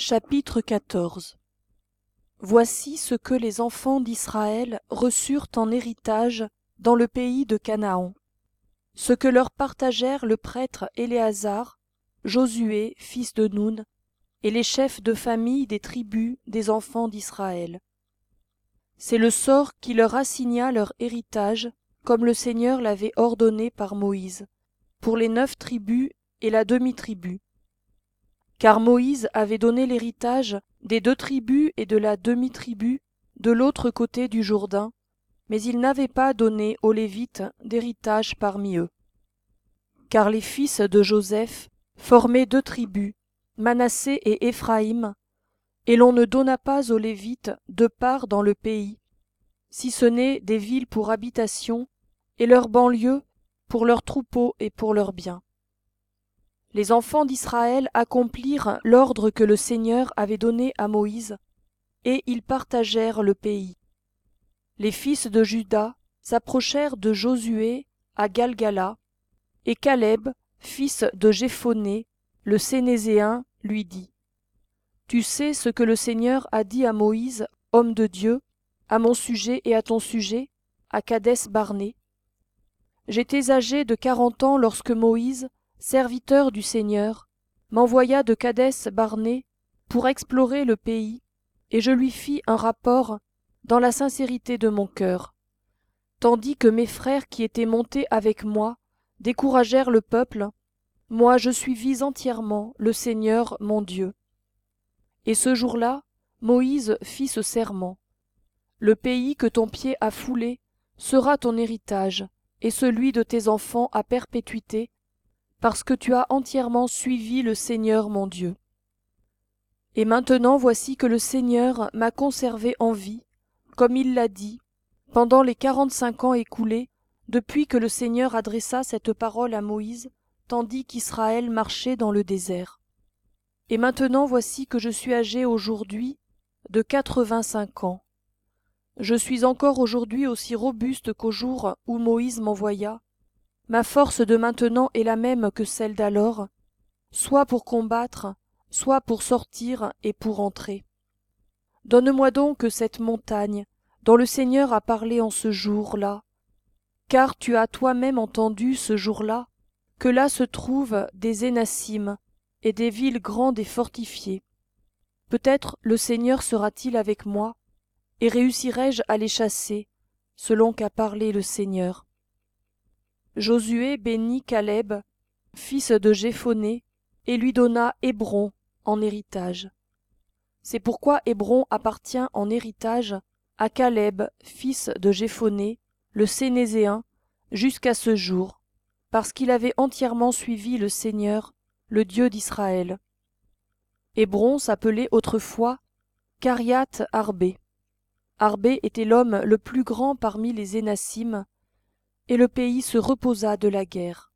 Chapitre 14. Voici ce que les enfants d'Israël reçurent en héritage dans le pays de Canaan, ce que leur partagèrent le prêtre Éléazar, Josué, fils de Nun, et les chefs de famille des tribus des enfants d'Israël. C'est le sort qui leur assigna leur héritage, comme le Seigneur l'avait ordonné par Moïse, pour les 9 tribus et la demi-tribu. Car Moïse avait donné l'héritage des 2 tribus et de la demi-tribu de l'autre côté du Jourdain, mais il n'avait pas donné aux Lévites d'héritage parmi eux. Car les fils de Joseph formaient 2 tribus, Manassé et Éphraïm, et l'on ne donna pas aux Lévites de part dans le pays, si ce n'est des villes pour habitation, et leurs banlieues pour leurs troupeaux et pour leurs biens. Les enfants d'Israël accomplirent l'ordre que le Seigneur avait donné à Moïse, et ils partagèrent le pays. Les fils de Juda s'approchèrent de Josué à Galgala, et Caleb, fils de Jéphoné, le Sénézéen, lui dit : « Tu sais ce que le Seigneur a dit à Moïse, homme de Dieu, à mon sujet et à ton sujet, à Kadès-Barnée. J'étais âgé de 40 ans lorsque Moïse, serviteur du Seigneur, m'envoya de Kadès-Barnée pour explorer le pays, et je lui fis un rapport dans la sincérité de mon cœur. Tandis que mes frères qui étaient montés avec moi découragèrent le peuple, moi je suivis entièrement le Seigneur mon Dieu. Et ce jour-là, Moïse fit ce serment : le pays que ton pied a foulé sera ton héritage, et celui de tes enfants à perpétuité, parce que tu as entièrement suivi le Seigneur mon Dieu. Et maintenant voici que le Seigneur m'a conservé en vie, comme il l'a dit, pendant les 45 ans écoulés, depuis que le Seigneur adressa cette parole à Moïse, tandis qu'Israël marchait dans le désert. Et maintenant voici que je suis âgé aujourd'hui de 85 ans. Je suis encore aujourd'hui aussi robuste qu'au jour où Moïse m'envoya. Ma force de maintenant est la même que celle d'alors, soit pour combattre, soit pour sortir et pour entrer. Donne-moi donc cette montagne, dont le Seigneur a parlé en ce jour-là, car tu as toi-même entendu ce jour-là, que là se trouvent des Énassim et des villes grandes et fortifiées. Peut-être le Seigneur sera-t-il avec moi, et réussirai-je à les chasser, selon qu'a parlé le Seigneur. Josué bénit Caleb, fils de Jéphoné, et lui donna Hébron en héritage. C'est pourquoi Hébron appartient en héritage à Caleb, fils de Jéphoné, le Sénézéen, jusqu'à ce jour, parce qu'il avait entièrement suivi le Seigneur, le Dieu d'Israël. Hébron s'appelait autrefois Kiriath Arbé. Arbé était l'homme le plus grand parmi les Énassim, et le pays se reposa de la guerre.